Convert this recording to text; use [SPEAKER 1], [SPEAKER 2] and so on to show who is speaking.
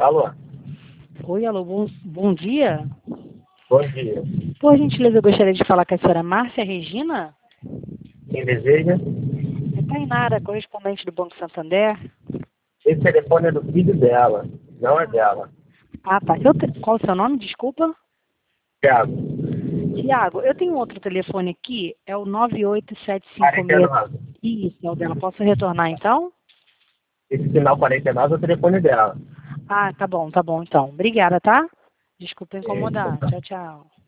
[SPEAKER 1] Alô?
[SPEAKER 2] Oi, alô, bom dia.
[SPEAKER 1] Bom dia.
[SPEAKER 2] Por gentileza, eu gostaria de falar com a senhora Márcia Regina.
[SPEAKER 1] Quem deseja?
[SPEAKER 2] É Tainara, correspondente do Banco Santander.
[SPEAKER 1] Esse telefone é do filho dela, não é dela.
[SPEAKER 2] Ah, tá. Qual o seu nome? Desculpa.
[SPEAKER 1] Thiago,
[SPEAKER 2] Tiago, eu tenho outro telefone aqui, é o 98756.
[SPEAKER 1] 49.
[SPEAKER 2] Isso, é o dela. Posso retornar então?
[SPEAKER 1] Esse final 49 é o telefone dela.
[SPEAKER 2] Ah, tá bom então. Obrigada, tá? Desculpa
[SPEAKER 1] É,
[SPEAKER 2] incomodar. Tchau, tchau.